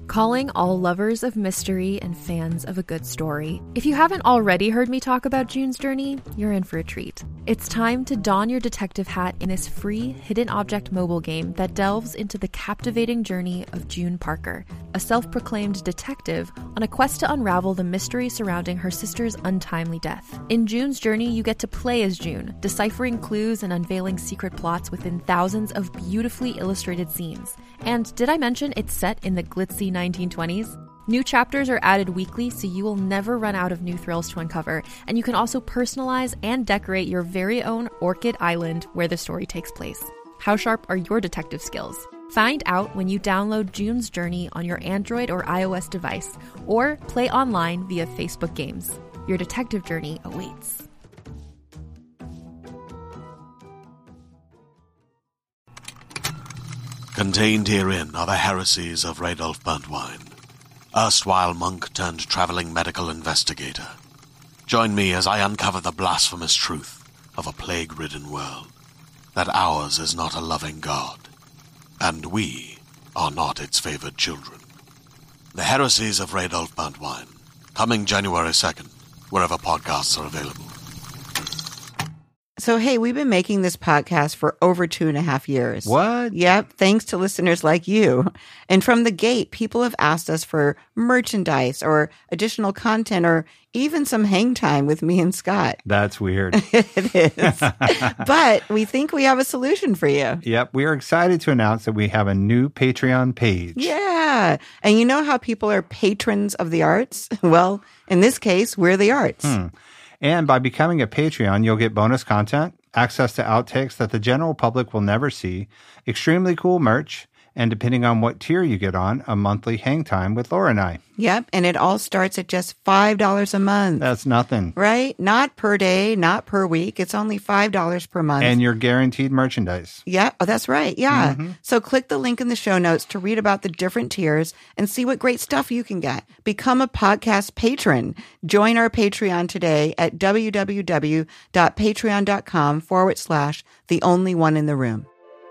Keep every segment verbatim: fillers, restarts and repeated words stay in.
Calling all lovers of mystery and fans of a good story. If you haven't already heard me talk about June's Journey, you're in for a treat. It's time to don your detective hat in this free hidden object mobile game that delves into the captivating journey of June Parker, a self-proclaimed detective on a quest to unravel the mystery surrounding her sister's untimely death. In June's Journey, you get to play as June, deciphering clues and unveiling secret plots within thousands of beautifully illustrated scenes. And did I mention it's set in the glitzy nineteen twenties? New chapters are added weekly, so you will never run out of new thrills to uncover, and you can also personalize and decorate your very own Orchid Island where the story takes place. How sharp are your detective skills? Find out when you download June's Journey on your Android or iOS device, or play online via Facebook Games. Your detective journey awaits. Contained herein are the heresies of Radolf Burntwine, erstwhile monk turned traveling medical investigator. Join me as I uncover the blasphemous truth of a plague-ridden world, that ours is not a loving God, and we are not its favored children. The heresies of Radolf Burntwine, coming January second, wherever podcasts are available. So, hey, we've been making this podcast for over two and a half years. What? Yep, thanks to listeners like you. And from the gate, people have asked us for merchandise or additional content or even some hang time with me and Scott. That's weird. It is. But we think we have a solution for you. Yep, we are excited to announce that we have a new Patreon page. Yeah. And you know how people are patrons of the arts? Well, in this case, we're the arts. Hmm. And by becoming a Patreon, you'll get bonus content, access to outtakes that the general public will never see, extremely cool merch, and depending on what tier you get on, a monthly hang time with Laura and I. Yep, and it all starts at just five dollars a month. That's nothing. Right? Not per day, not per week. It's only five dollars per month. And you're guaranteed merchandise. Yeah, oh, that's right. Yeah. Mm-hmm. So click the link in the show notes to read about the different tiers and see what great stuff you can get. Become a podcast patron. Join our Patreon today at www.patreon.com forward slash the only one in the room.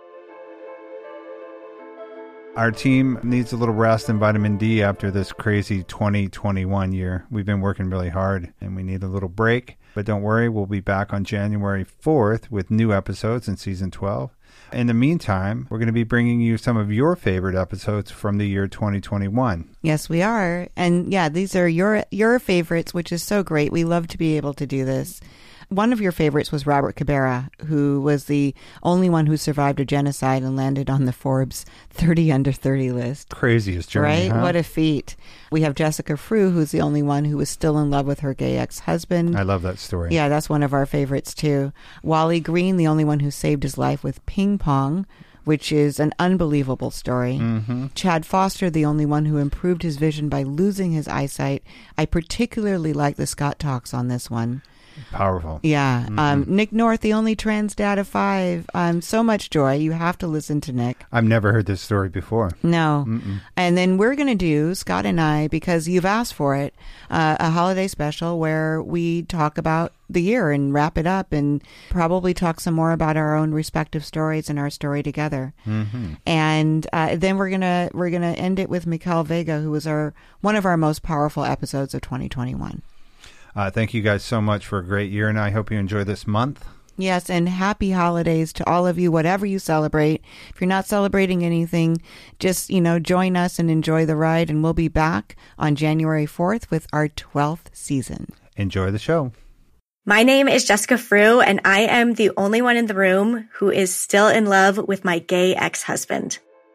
Our team needs a little rest and vitamin D after this crazy twenty twenty-one year. We've been working really hard and we need a little break. But don't worry, we'll be back on January fourth with new episodes in season twelve. In the meantime, we're going to be bringing you some of your favorite episodes from the year twenty twenty-one. Yes, we are. And yeah, these are your your favorites, which is so great. We love to be able to do this. One of your favorites was Robert Cabrera, who was the only one who survived a genocide and landed on the Forbes thirty under thirty list. Craziest journey, right? huh? What a feat. We have Jessica Frew, who's the only one who was still in love with her gay ex-husband. I love that story. Yeah, that's one of our favorites, too. Wally Green, the only one who saved his life with ping pong, which is an unbelievable story. Mm-hmm. Chad Foster, the only one who improved his vision by losing his eyesight. I particularly like the Scott Talks on this one. Powerful. Yeah. Mm-hmm. Um, Nick North, the only trans dad of five. Um, so much joy. You have to listen to Nick. I've never heard this story before. No. Mm-mm. And then we're going to do, Scott and I, because you've asked for it, uh, a holiday special where we talk about the year and wrap it up and probably talk some more about our own respective stories and our story together. Mm-hmm. And uh, then we're gonna we're gonna end it with Mikael Vega, who was our one of our most powerful episodes of twenty twenty-one. Uh, thank you guys so much for a great year, and I hope you enjoy this month. Yes, and happy holidays to all of you, whatever you celebrate. If you're not celebrating anything, just, you know, join us and enjoy the ride, and we'll be back on January fourth with our twelfth season. Enjoy the show. My name is Jessica Frew, and I am the only one in the room who is still in love with my gay ex-husband.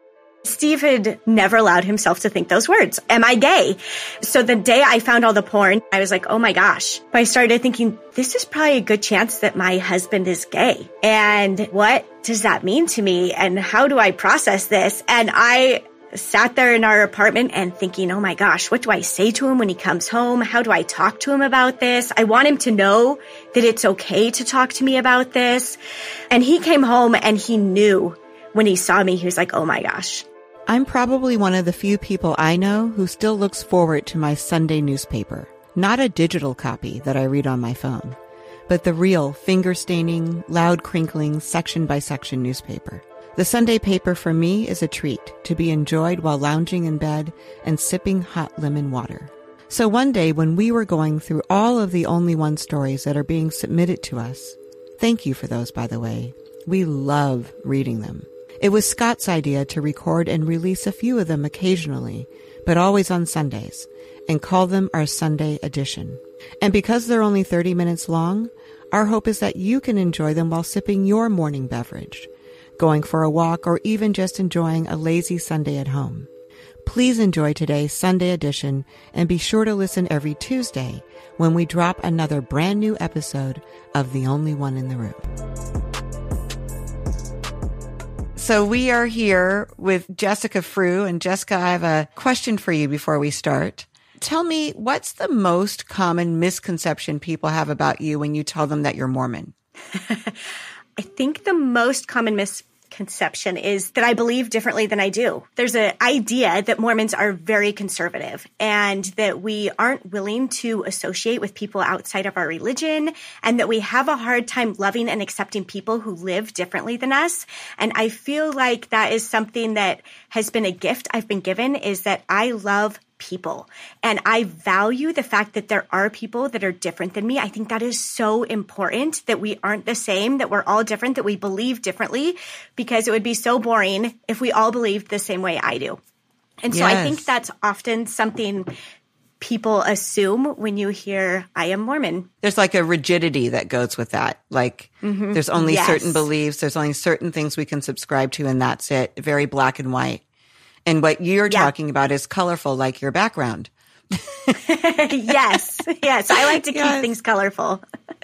Steve had never allowed himself to think those words. Am I gay? So the day I found all the porn, I was like, oh my gosh. But I started thinking, this is probably a good chance that my husband is gay. And what does that mean to me? And how do I process this? And I sat there in our apartment and thinking, oh my gosh, what do I say to him when he comes home? How do I talk to him about this? I want him to know that it's okay to talk to me about this. And he came home and he knew when he saw me, he was like, oh my gosh. I'm probably one of the few people I know who still looks forward to my Sunday newspaper. Not a digital copy that I read on my phone, but the real finger-staining, loud crinkling, section-by-section newspaper. The Sunday paper for me is a treat to be enjoyed while lounging in bed and sipping hot lemon water. So one day when we were going through all of the Only One stories that are being submitted to us, thank you for those, by the way. We love reading them. It was Scott's idea to record and release a few of them occasionally, but always on Sundays, and call them our Sunday edition. And because they're only thirty minutes long, our hope is that you can enjoy them while sipping your morning beverage, going for a walk, or even just enjoying a lazy Sunday at home. Please enjoy today's Sunday edition and be sure to listen every Tuesday when we drop another brand new episode of The Only One in the Room. So we are here with Jessica Frew. And Jessica, I have a question for you before we start. Tell me, what's the most common misconception people have about you when you tell them that you're Mormon? I think the most common misconception is that I believe differently than I do. There's an idea that Mormons are very conservative and that we aren't willing to associate with people outside of our religion and that we have a hard time loving and accepting people who live differently than us. And I feel like that is something that has been a gift I've been given, is that I love people. And I value the fact that there are people that are different than me. I think that is so important, that we aren't the same, that we're all different, that we believe differently, because it would be so boring if we all believed the same way I do. And so Yes. I think that's often something people assume when you hear I am Mormon. There's like a rigidity that goes with that. Like mm-hmm. there's only Yes. certain beliefs, there's only certain things we can subscribe to, and that's it. Very black and white. And what you're yeah. talking about is colorful, like your background. yes. Yes. I like to keep yes. things colorful.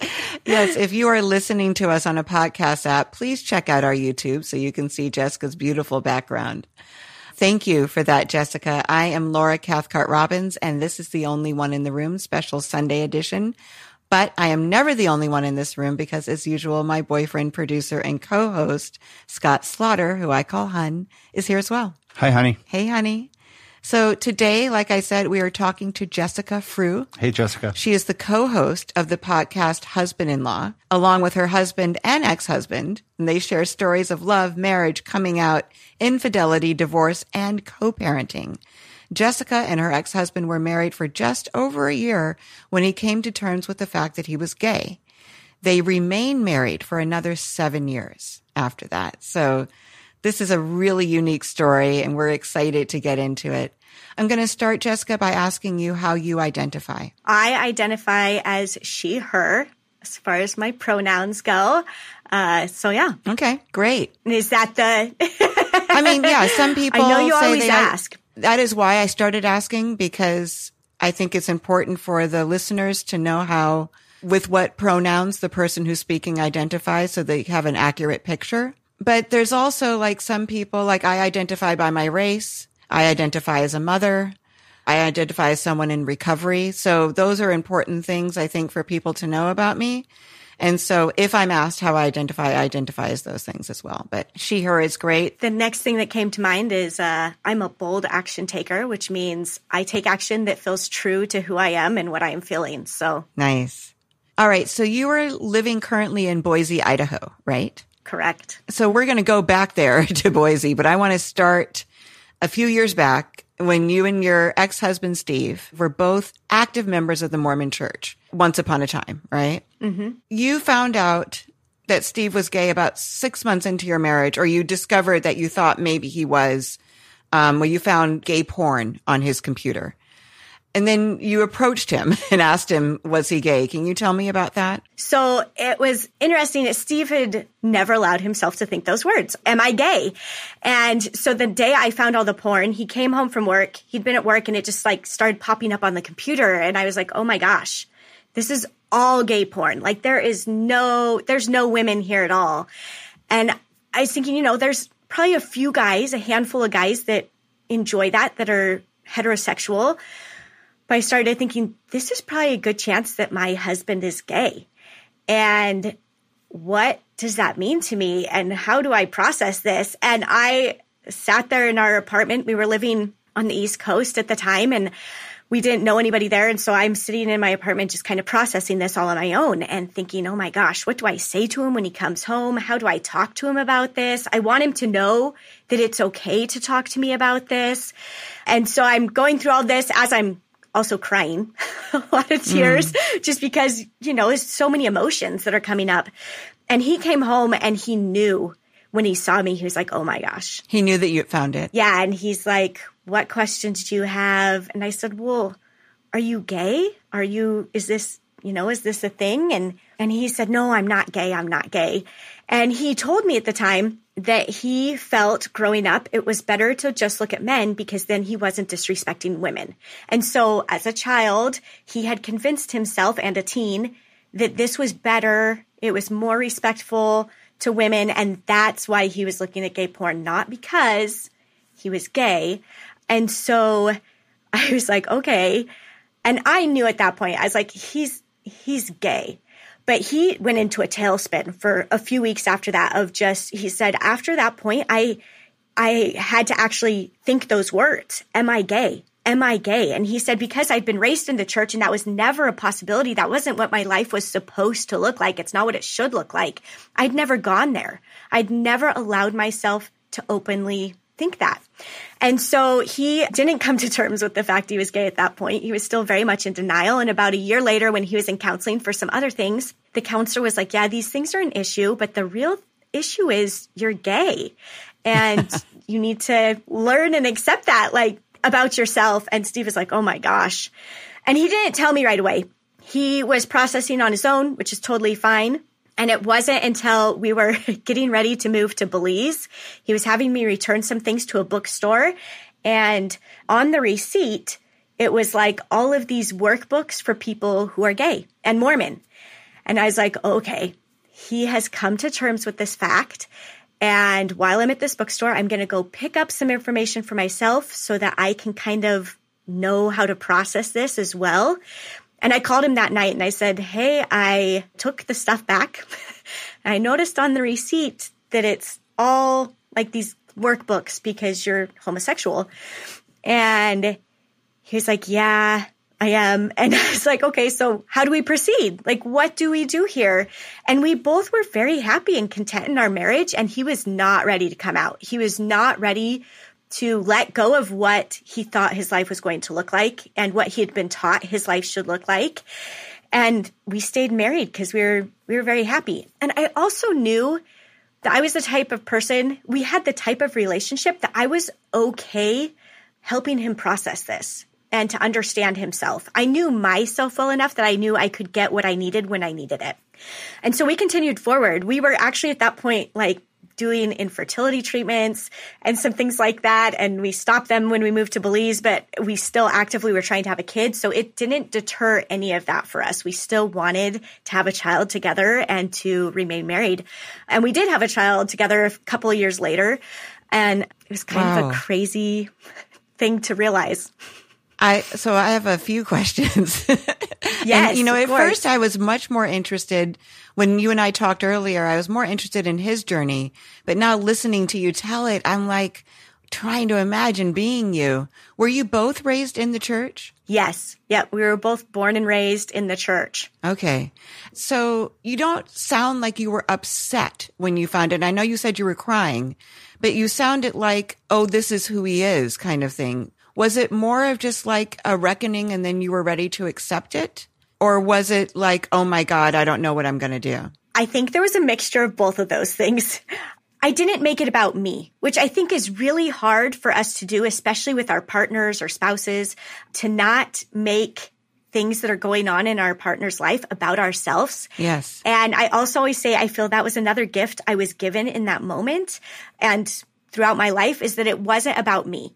Yes. If you are listening to us on a podcast app, please check out our YouTube so you can see Jessica's beautiful background. Thank you for that, Jessica. I am Laura Cathcart Robbins, and this is The Only One in the Room, special Sunday edition. But I am never the only one in this room because, as usual, my boyfriend, producer, and co-host, Scott Slaughter, who I call Hun, is here as well. Hi, honey. Hey, honey. So today, like I said, we are talking to Jessica Frew. Hey, Jessica. She is the co-host of the podcast Husband-in-Law, along with her husband and ex-husband. And they share stories of love, marriage, coming out, infidelity, divorce, and co-parenting. Jessica and her ex-husband were married for just over a year when he came to terms with the fact that he was gay. They remained married for another seven years after that. So this is a really unique story, and we're excited to get into it. I'm going to start, Jessica, by asking you how you identify. I identify as she, her, as far as my pronouns go. Uh, so, yeah. Okay, great. Is that the... I mean, yeah, some people I know you say always they ask. That is why I started asking, because I think it's important for the listeners to know how, with what pronouns the person who's speaking identifies, so they have an accurate picture. But there's also like some people, like I identify by my race. I identify as a mother. I identify as someone in recovery. So those are important things, I think, for people to know about me. And so if I'm asked how I identify, I identify as those things as well. But she, her is great. The next thing that came to mind is uh, I'm a bold action taker, which means I take action that feels true to who I am and what I am feeling. So nice. All right. So you are living currently in Boise, Idaho, right? Correct. So we're going to go back there to Boise, but I want to start a few years back when you and your ex-husband, Steve, were both active members of the Mormon Church once upon a time, right? Mm-hmm. You found out that Steve was gay about six months into your marriage, or you discovered that you thought maybe he was, um, when you found gay porn on his computer. And then you approached him and asked him, was he gay? Can you tell me about that? So it was interesting that Steve had never allowed himself to think those words. Am I gay? And so the day I found all the porn, he came home from work. He'd been at work and it just like started popping up on the computer. And I was like, oh my gosh, this is all gay porn. Like there is no, there's no women here at all. And I was thinking, you know, there's probably a few guys, a handful of guys that enjoy that, that are heterosexual. But I started thinking, this is probably a good chance that my husband is gay. And what does that mean to me? And how do I process this? And I sat there in our apartment. We were living on the East Coast at the time. And we didn't know anybody there. And so I'm sitting in my apartment just kind of processing this all on my own and thinking, oh my gosh, what do I say to him when he comes home? How do I talk to him about this? I want him to know that it's okay to talk to me about this. And so I'm going through all this as I'm also crying, a lot of tears, mm. just because, you know, there's so many emotions that are coming up. And he came home and he knew when he saw me, he was like, oh my gosh. He knew that you had found it. Yeah. And he's like, what questions do you have? And I said, well, are you gay? Are you, is this, you know, is this a thing? And, and he said, no, I'm not gay. I'm not gay. And he told me at the time that he felt growing up, it was better to just look at men because then he wasn't disrespecting women. And so as a child, he had convinced himself and a teen that this was better. It was more respectful to women. And that's why he was looking at gay porn, not because he was gay. And so I was like, okay. And I knew at that point, I was like, he's, he's gay. But he went into a tailspin for a few weeks after that of just, he said, after that point, I, I had to actually think those words. Am I gay? Am I gay? And he said, because I'd been raised in the church and that was never a possibility. That wasn't what my life was supposed to look like. It's not what it should look like. I'd never gone there. I'd never allowed myself to openly think that. And so he didn't come to terms with the fact he was gay at that point. He was still very much in denial. And about a year later, when he was in counseling for some other things, the counselor was like, yeah, these things are an issue, but the real issue is you're gay and you need to learn and accept that, like, about yourself. And Steve was like, oh my gosh. And he didn't tell me right away. He was processing on his own, which is totally fine. And it wasn't until we were getting ready to move to Belize, he was having me return some things to a bookstore. And on the receipt, it was like all of these workbooks for people who are gay and Mormon. And I was like, okay, he has come to terms with this fact. And while I'm at this bookstore, I'm going to go pick up some information for myself so that I can kind of know how to process this as well. And I called him that night and I said, hey, I took the stuff back. I noticed on the receipt that it's all like these workbooks because you're homosexual. And he was like, yeah, I am. And I was like, okay, so how do we proceed? Like, what do we do here? And we both were very happy and content in our marriage. And he was not ready to come out. He was not ready to let go of what he thought his life was going to look like and what he had been taught his life should look like. And we stayed married because we were, we were very happy. And I also knew that I was the type of person, we had the type of relationship that I was okay helping him process this and to understand himself. I knew myself well enough that I knew I could get what I needed when I needed it. And so we continued forward. We were actually at that point, like, doing infertility treatments and some things like that. And we stopped them when we moved to Belize, but we still actively were trying to have a kid. So it didn't deter any of that for us. We still wanted to have a child together and to remain married. And we did have a child together a couple of years later. And it was kind wow. of a crazy thing to realize. I so I have a few questions. Yes, and, you know, of at course. first I was much more interested when you and I talked earlier. I was more interested in his journey, but now listening to you tell it, I'm like trying to imagine being you. Were you both raised in the church? Yes. Yeah, we were both born and raised in the church. Okay. So you don't sound like you were upset when you found it. I know you said you were crying, but you sounded like, oh, this is who he is kind of thing. Was it more of just like a reckoning and then you were ready to accept it? Or was it like, oh my God, I don't know what I'm going to do? I think there was a mixture of both of those things. I didn't make it about me, which I think is really hard for us to do, especially with our partners or spouses, to not make things that are going on in our partner's life about ourselves. Yes. And I also always say, I feel that was another gift I was given in that moment. And throughout my life is that it wasn't about me.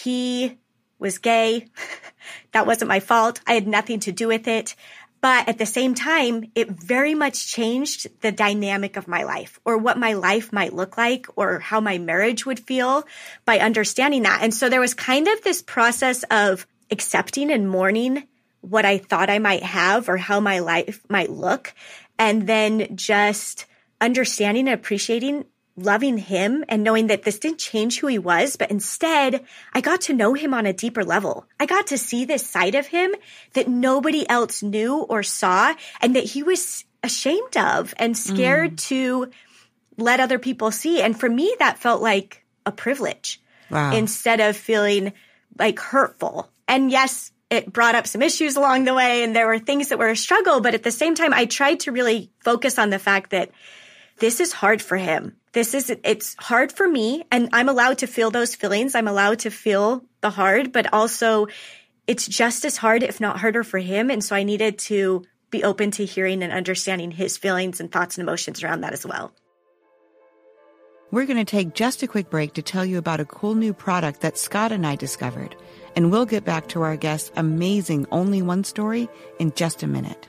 He was gay. That wasn't my fault. I had nothing to do with it. But at the same time, it very much changed the dynamic of my life or what my life might look like or how my marriage would feel by understanding that. And so there was kind of this process of accepting and mourning what I thought I might have or how my life might look. And then just understanding and appreciating loving him and knowing that this didn't change who he was, but instead I got to know him on a deeper level. I got to see this side of him that nobody else knew or saw and that he was ashamed of and scared mm. to let other people see. And for me, that felt like a privilege wow. instead of feeling like hurtful. And yes, it brought up some issues along the way and there were things that were a struggle. But at the same time, I tried to really focus on the fact that this is hard for him. This is, it's hard for me, and I'm allowed to feel those feelings. I'm allowed to feel the hard, but also it's just as hard, if not harder for him. And so I needed to be open to hearing and understanding his feelings and thoughts and emotions around that as well. We're going to take just a quick break to tell you about a cool new product that Scott and I discovered. And we'll get back to our guest's amazing Only One story in just a minute.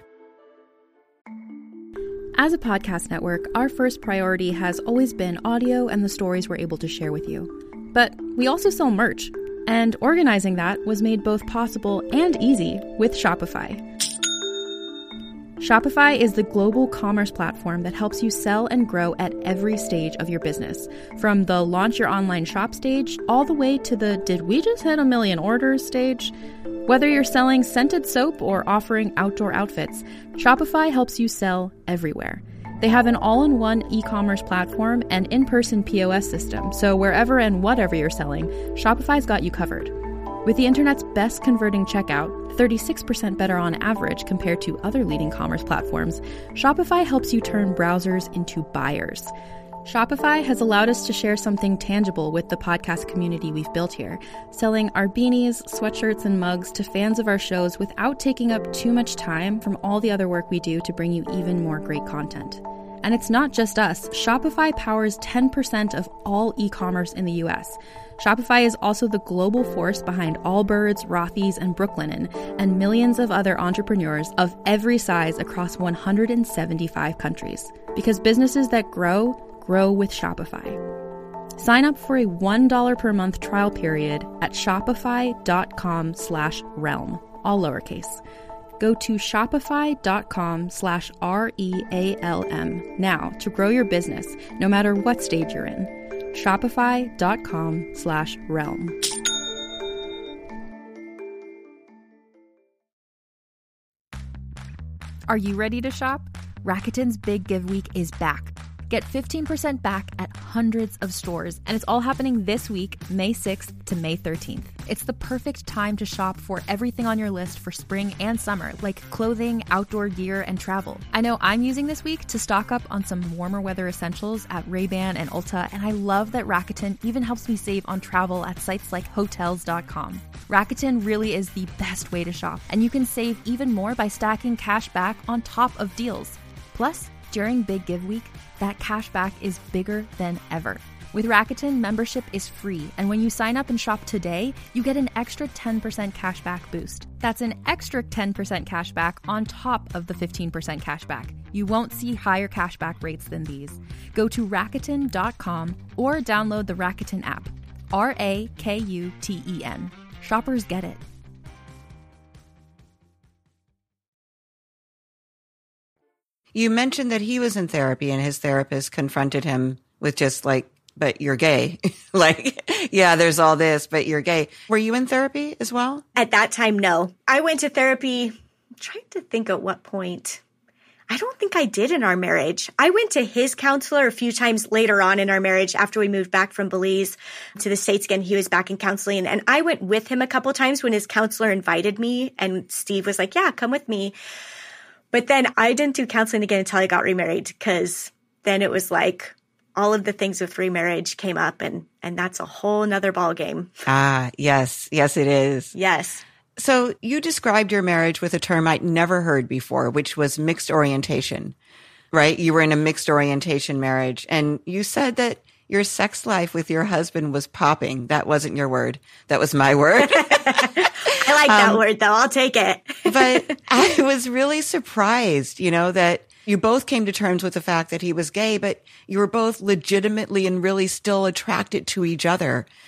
As a podcast network, our first priority has always been audio and the stories we're able to share with you. But we also sell merch, and organizing that was made both possible and easy with Shopify. Shopify is the global commerce platform that helps you sell and grow at every stage of your business, from the launch your online shop stage all the way to the did we just hit a million orders stage. Whether you're selling scented soap or offering outdoor outfits, Shopify helps you sell everywhere. They have an all-in-one e-commerce platform and in-person P O S system, so wherever and whatever you're selling, Shopify's got you covered. With the internet's best converting checkout, thirty-six percent better on average compared to other leading commerce platforms, Shopify helps you turn browsers into buyers. Shopify has allowed us to share something tangible with the podcast community we've built here, selling our beanies, sweatshirts, and mugs to fans of our shows without taking up too much time from all the other work we do to bring you even more great content. And it's not just us. Shopify powers ten percent of all e-commerce in the U S. Shopify is also the global force behind Allbirds, Rothy's, and Brooklinen, and millions of other entrepreneurs of every size across one hundred seventy-five countries. Because businesses that grow, grow with Shopify. Sign up for a one dollar per month trial period at shopify.com slash realm, all lowercase. Go to shopify.com slash R-E-A-L-M now to grow your business, no matter what stage you're in. Shopify.com slash realm. Are you ready to shop? Rakuten's Big Give Week is back. Get fifteen percent back at hundreds of stores, and it's all happening this week, May sixth to May thirteenth. It's the perfect time to shop for everything on your list for spring and summer, like clothing, outdoor gear, and travel. I know I'm using this week to stock up on some warmer weather essentials at Ray-Ban and Ulta, and I love that Rakuten even helps me save on travel at sites like hotels dot com. Rakuten really is the best way to shop, and you can save even more by stacking cash back on top of deals. Plus, during Big Give Week, that cash back is bigger than ever. With Rakuten, membership is free, and when you sign up and shop today, you get an extra ten percent cash back boost. That's an extra ten percent cash back on top of the fifteen percent cash back. You won't see higher cash back rates than these. Go to Rakuten dot com or download the Rakuten app. R A K U T E N. Shoppers get it. You mentioned that he was in therapy and his therapist confronted him with just like, but you're gay. Like, yeah, there's all this, but you're gay. Were you in therapy as well? At that time, no. I went to therapy, I'm trying to think at what point. I don't think I did in our marriage. I went to his counselor a few times later on in our marriage after we moved back from Belize to the States again. He was back in counseling, and I went with him a couple times when his counselor invited me, and Steve was like, yeah, come with me. But then I didn't do counseling again until I got remarried, because then it was like all of the things with remarriage came up, and, and that's a whole nother ballgame. Ah, yes. Yes, it is. Yes. So you described your marriage with a term I'd never heard before, which was mixed orientation, right? You were in a mixed orientation marriage, and you said that your sex life with your husband was popping. That wasn't your word. That was my word. I like that um, word, though. I'll take it. But I was really surprised, you know, that you both came to terms with the fact that he was gay, but you were both legitimately and really still attracted to each other.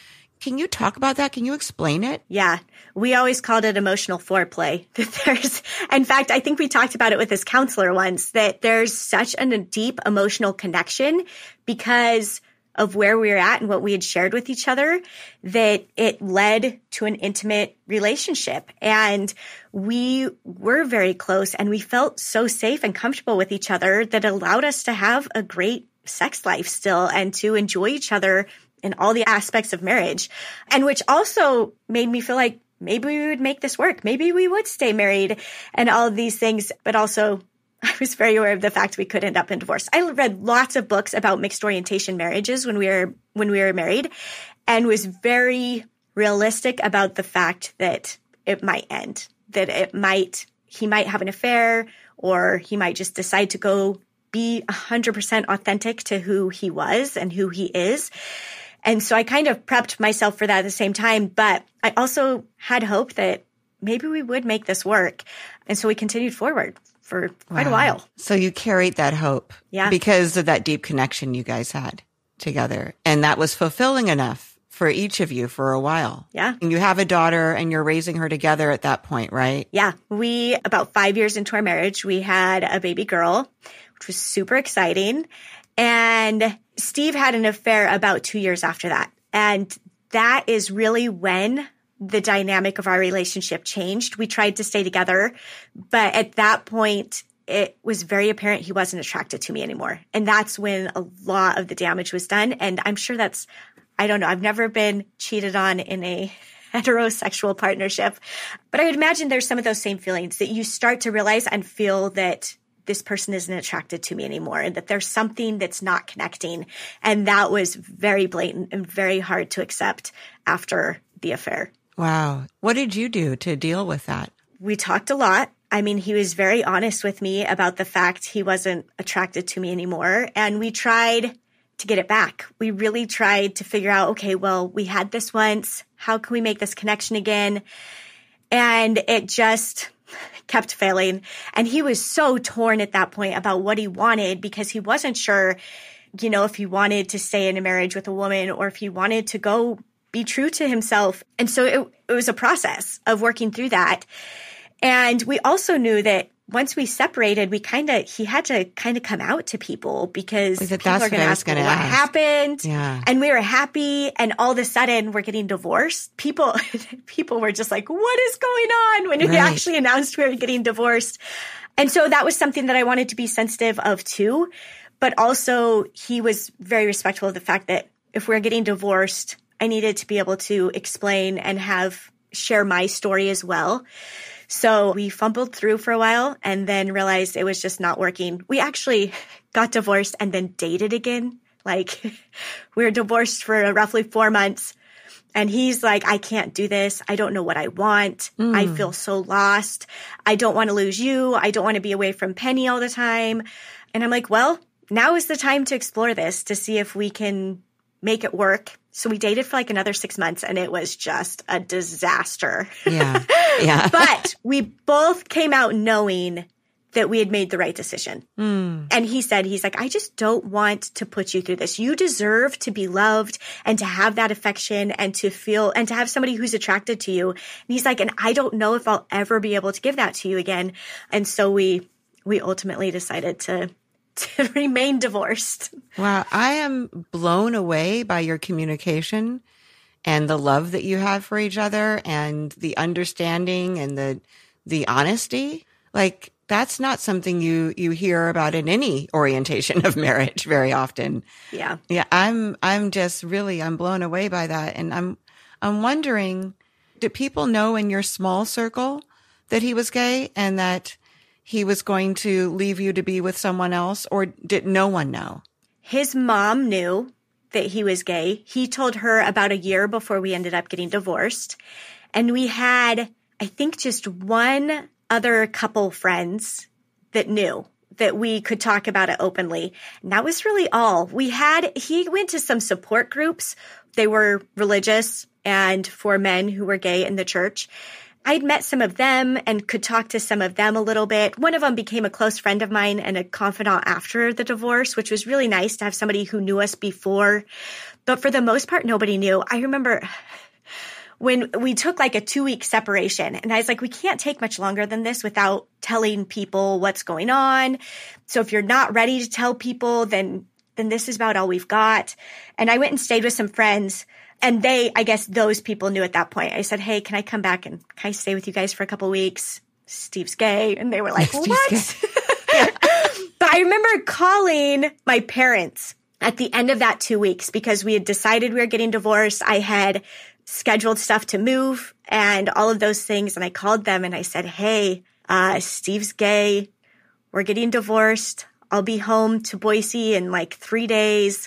Can you talk about that? Can you explain it? Yeah. We always called it emotional foreplay. There's, in fact, I think we talked about it with his counselor once, that there's such a deep emotional connection because of where we were at and what we had shared with each other, that it led to an intimate relationship. And we were very close and we felt so safe and comfortable with each other that allowed us to have a great sex life still and to enjoy each other in all the aspects of marriage. And which also made me feel like maybe we would make this work. Maybe we would stay married and all of these things. But also, I was very aware of the fact we could end up in divorce. I read lots of books about mixed orientation marriages when we were when we were married, and was very realistic about the fact that it might end, that it might he might have an affair, or he might just decide to go be one hundred percent authentic to who he was and who he is. And so I kind of prepped myself for that at the same time, but I also had hope that maybe we would make this work. And so we continued forward for quite wow. a while. So you carried that hope yeah. because of that deep connection you guys had together. And that was fulfilling enough for each of you for a while. Yeah. And you have a daughter and you're raising her together at that point, right? Yeah. We, about five years into our marriage, we had a baby girl, which was super exciting. And Steve had an affair about two years after that. And that is really when the dynamic of our relationship changed. We tried to stay together, but at that point, it was very apparent he wasn't attracted to me anymore. And that's when a lot of the damage was done. And I'm sure that's, I don't know, I've never been cheated on in a heterosexual partnership, but I would imagine there's some of those same feelings that you start to realize and feel that this person isn't attracted to me anymore and that there's something that's not connecting. And that was very blatant and very hard to accept after the affair. Wow. What did you do to deal with that? We talked a lot. I mean, he was very honest with me about the fact he wasn't attracted to me anymore. And we tried to get it back. We really tried to figure out, okay, well, we had this once. How can we make this connection again? And it just kept failing. And he was so torn at that point about what he wanted because he wasn't sure, you know, if he wanted to stay in a marriage with a woman or if he wanted to go be true to himself. And so it, it was a process of working through that. And we also knew that once we separated, we kind of, he had to kind of come out to people because people are going to ask what ask. happened. Yeah. And we were happy. And all of a sudden we're getting divorced. People, people were just like, what is going on when we right. actually announced we were getting divorced? And so that was something that I wanted to be sensitive of too. But also he was very respectful of the fact that if we're getting divorced, I needed to be able to explain and have share my story as well. So we fumbled through for a while and then realized it was just not working. We actually got divorced and then dated again. Like we were divorced for roughly four months. And he's like, I can't do this. I don't know what I want. Mm. I feel so lost. I don't want to lose you. I don't want to be away from Penny all the time. And I'm like, well, now is the time to explore this to see if we can make it work. So we dated for like another six months and it was just a disaster. Yeah. Yeah. But we both came out knowing that we had made the right decision. Mm. And he said, he's like, I just don't want to put you through this. You deserve to be loved and to have that affection and to feel and to have somebody who's attracted to you. And he's like, and I don't know if I'll ever be able to give that to you again. And so we, we ultimately decided to to remain divorced. Wow. I am blown away by your communication and the love that you have for each other and the understanding and the the honesty. Like that's not something you you hear about in any orientation of marriage very often. Yeah. Yeah, I'm I'm just really I'm blown away by that, and I'm I'm wondering, did people know in your small circle that he was gay and that he was going to leave you to be with someone else, or did no one know? His mom knew that he was gay. He told her about a year before we ended up getting divorced. And we had, I think, just one other couple friends that knew that we could talk about it openly. And that was really all. We had, he went to some support groups. They were religious and for men who were gay in the church. I'd met some of them and could talk to some of them a little bit. One of them became a close friend of mine and a confidant after the divorce, which was really nice to have somebody who knew us before. But for the most part, nobody knew. I remember when we took like a two-week separation, and I was like, we can't take much longer than this without telling people what's going on. So if you're not ready to tell people, then then this is about all we've got. And I went and stayed with some friends, and they, I guess those people knew at that point. I said, hey, can I come back and can I stay with you guys for a couple of weeks? Steve's gay. And they were like, what? But I remember calling my parents at the end of that two weeks because we had decided we were getting divorced. I had scheduled stuff to move and all of those things. And I called them and I said, hey, uh, Steve's gay. We're getting divorced. I'll be home to Boise in like three days.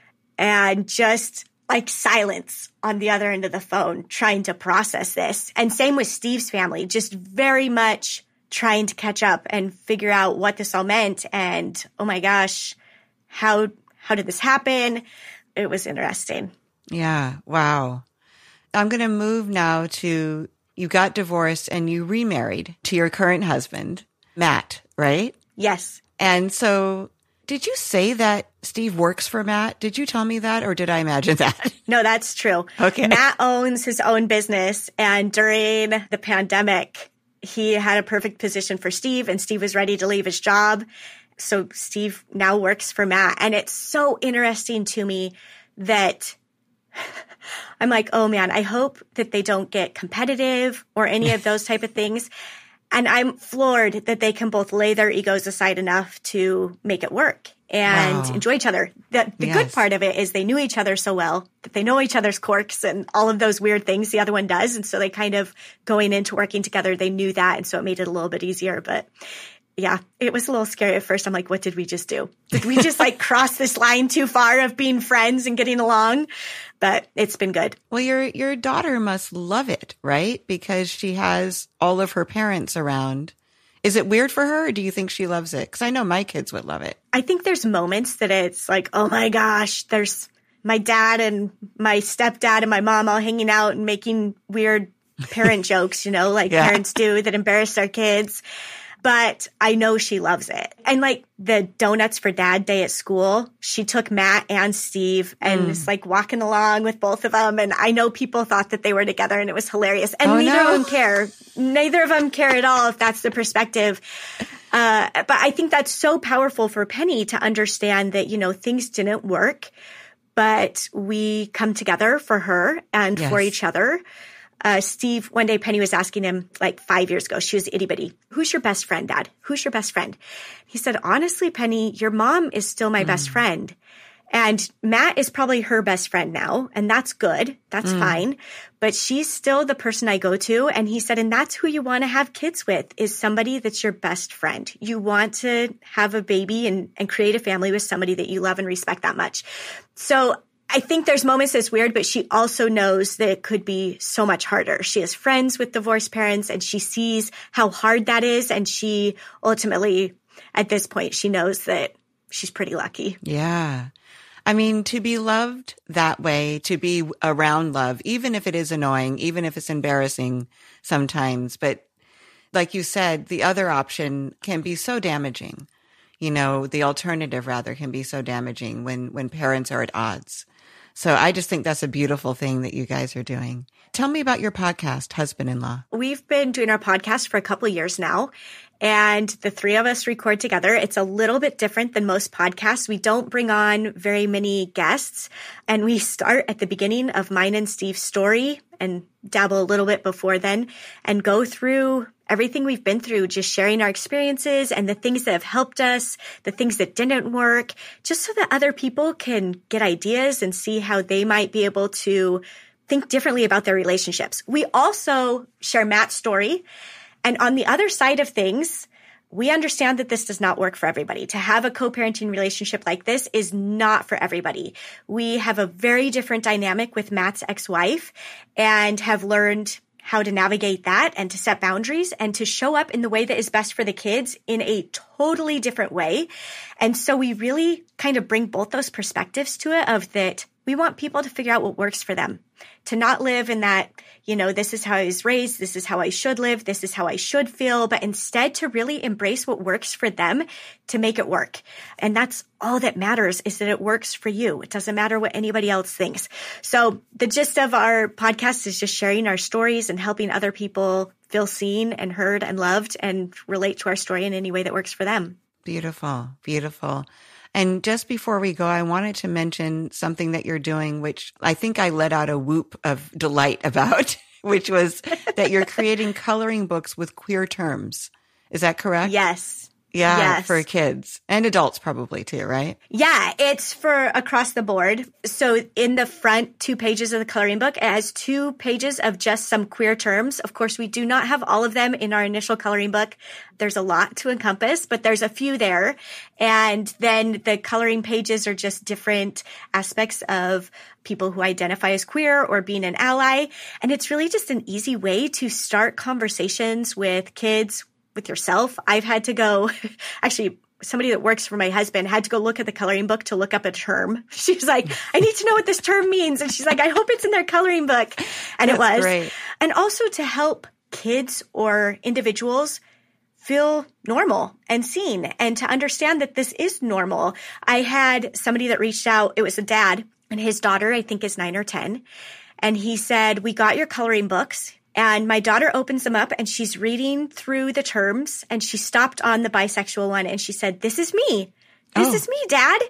And just like silence on the other end of the phone, trying to process this. And same with Steve's family, just very much trying to catch up and figure out what this all meant. And oh my gosh, how how did this happen? It was interesting. Yeah. Wow. I'm going to move now to, you got divorced and you remarried to your current husband, Matt, right? Yes. And so did you say that Steve works for Matt? Did you tell me that, or did I imagine that? No, that's true. Okay. Matt owns his own business, and during the pandemic, he had a perfect position for Steve, and Steve was ready to leave his job. So Steve now works for Matt. And it's so interesting to me that I'm like, oh man, I hope that they don't get competitive or any of those type of things. And I'm floored that they can both lay their egos aside enough to make it work and wow. enjoy each other. The, the yes. good part of it is they knew each other so well that they know each other's quirks and all of those weird things the other one does. And so they kind of going into working together, they knew that. And so it made it a little bit easier. But yeah, it was a little scary at first. I'm like, what did we just do? Did we just like cross this line too far of being friends and getting along? But it's been good. Well, your your daughter must love it, right? Because she has all of her parents around. Is it weird for her, or do you think she loves it? Because I know my kids would love it. I think there's moments that it's like, oh my gosh, there's my dad and my stepdad and my mom all hanging out and making weird parent jokes, you know, like yeah. parents do that embarrass their kids. But I know she loves it. And like the Donuts for Dad Day at school, she took Matt and Steve and mm. is like walking along with both of them. And I know people thought that they were together and it was hilarious. And oh, neither no. of them care. Neither of them care at all if that's the perspective. Uh, but I think that's so powerful for Penny to understand that, you know, things didn't work, but we come together for her and yes. for each other. Uh, Steve, one day Penny was asking him like five years ago, she was itty bitty, who's your best friend, Dad? Who's your best friend? He said, honestly, Penny, your mom is still my mm. best friend. And Matt is probably her best friend now. And that's good. That's mm. fine. But she's still the person I go to. And he said, and that's who you want to have kids with, is somebody that's your best friend. You want to have a baby and, and create a family with somebody that you love and respect that much. So I think there's moments that's weird, but she also knows that it could be so much harder. She has friends with divorced parents and she sees how hard that is. And she ultimately, at this point, she knows that she's pretty lucky. Yeah. I mean, to be loved that way, to be around love, even if it is annoying, even if it's embarrassing sometimes. But like you said, the other option can be so damaging. You know, the alternative rather can be so damaging when, when parents are at odds. So I just think that's a beautiful thing that you guys are doing. Tell me about your podcast, Husband-in-Law. We've been doing our podcast for a couple of years now, and the three of us record together. It's a little bit different than most podcasts. We don't bring on very many guests, and we start at the beginning of mine and Steve's story and dabble a little bit before then and go through everything we've been through, just sharing our experiences and the things that have helped us, the things that didn't work, just so that other people can get ideas and see how they might be able to think differently about their relationships. We also share Matt's story. And on the other side of things, we understand that this does not work for everybody. To have a co-parenting relationship like this is not for everybody. We have a very different dynamic with Matt's ex-wife and have learned how to navigate that and to set boundaries and to show up in the way that is best for the kids in a totally different way. And so we really kind of bring both those perspectives to it of that we want people to figure out what works for them, to not live in that, you know, this is how I was raised, this is how I should live, this is how I should feel, but instead to really embrace what works for them to make it work. And that's all that matters, is that it works for you. It doesn't matter what anybody else thinks. So the gist of our podcast is just sharing our stories and helping other people feel seen and heard and loved and relate to our story in any way that works for them. Beautiful, beautiful. And just before we go, I wanted to mention something that you're doing, which I think I let out a whoop of delight about, which was that you're creating coloring books with queer terms. Is that correct? Yes. Yeah, yes. For kids and adults probably too, right? Yeah, it's for across the board. So in the front two pages of the coloring book, it has two pages of just some queer terms. Of course, we do not have all of them in our initial coloring book. There's a lot to encompass, but there's a few there. And then the coloring pages are just different aspects of people who identify as queer or being an ally. And it's really just an easy way to start conversations with kids, with yourself. I've had to go, actually, somebody that works for my husband had to go look at the coloring book to look up a term. She was like, I need to know what this term means. And she's like, I hope it's in their coloring book. And That's it was. Great. And also to help kids or individuals feel normal and seen and to understand that this is normal. I had somebody that reached out. It was a dad, and his daughter, I think, is nine or ten. And he said, we got your coloring books. And my daughter opens them up and she's reading through the terms, and she stopped on the bisexual one and she said, this is me. This Oh. is me, Dad.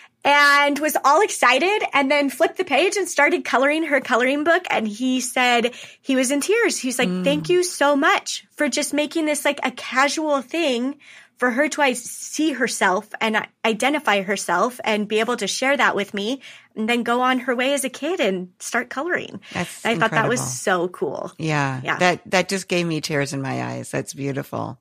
And was all excited and then flipped the page and started coloring her coloring book. And he said he was in tears. He's like, mm. thank you so much for just making this like a casual thing for her to see herself and identify herself and be able to share that with me and then go on her way as a kid and start coloring. That's I incredible. thought that was so cool. Yeah, yeah. That, that just gave me tears in my eyes. That's beautiful.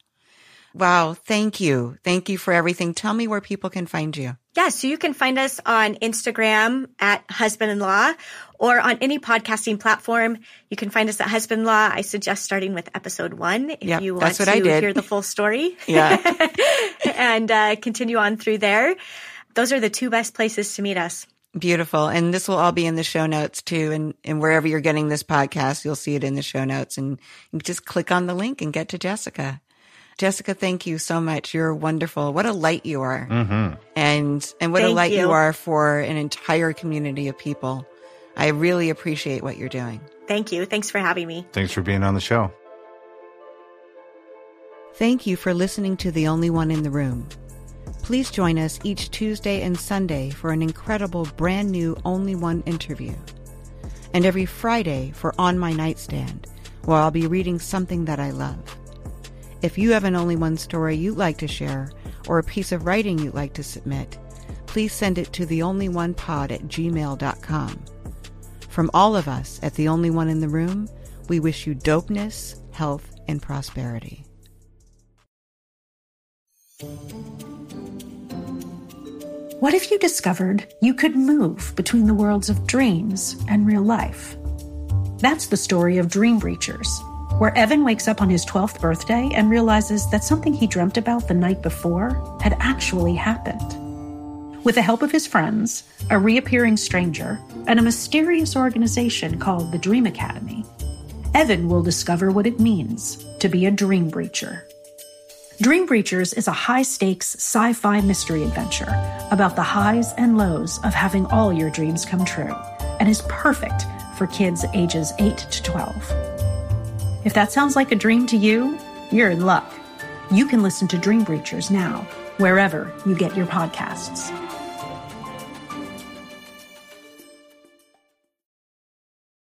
Wow. Thank you. Thank you for everything. Tell me where people can find you. Yeah, so you can find us on Instagram at Husband-in-Law or on any podcasting platform. You can find us at Husband-in-Law. I suggest starting with episode one if yep, you want that's what to I did. hear the full story. Yeah. and uh, continue on through there. Those are the two best places to meet us. Beautiful. And this will all be in the show notes too. And, and wherever you're getting this podcast, you'll see it in the show notes. And you just click on the link and get to Jessica. Jessica, thank you so much. You're wonderful. What a light you are. Mm-hmm. And and what thank a light you. you are for an entire community of people. I really appreciate what you're doing. Thank you. Thanks for having me. Thanks for being on the show. Thank you for listening to The Only One in the Room. Please join us each Tuesday and Sunday for an incredible brand new Only One interview. And every Friday for On My Nightstand, where I'll be reading something that I love. If you have an Only One story you'd like to share or a piece of writing you'd like to submit, please send it to the only one pod at gmail dot com. From all of us at The Only One in the Room, we wish you dopeness, health, and prosperity. What if you discovered you could move between the worlds of dreams and real life? That's the story of Dream Breachers, where Evan wakes up on his twelfth birthday and realizes that something he dreamt about the night before had actually happened. With the help of his friends, a reappearing stranger, and a mysterious organization called the Dream Academy, Evan will discover what it means to be a Dream Breacher. Dream Breachers is a high-stakes sci-fi mystery adventure about the highs and lows of having all your dreams come true, and is perfect for kids ages eight to twelve. If that sounds like a dream to you, you're in luck. You can listen to Dream Breachers now, wherever you get your podcasts.